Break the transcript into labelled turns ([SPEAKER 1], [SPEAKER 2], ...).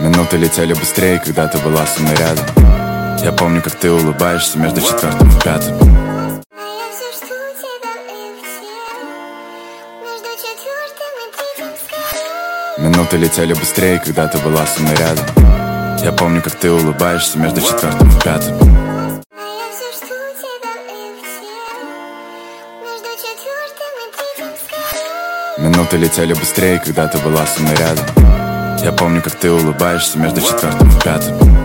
[SPEAKER 1] Минуты летели быстрее, когда ты была со мной рядом. Я помню, как ты улыбаешься между четвертым и пятым. Минуты летели быстрее, когда ты была со мной рядом. Я помню, как ты улыбаешься между четвертым и пятым. Минуты летели быстрее, когда ты была со мной рядом. Я помню, как ты улыбаешься между четвертым и пятым.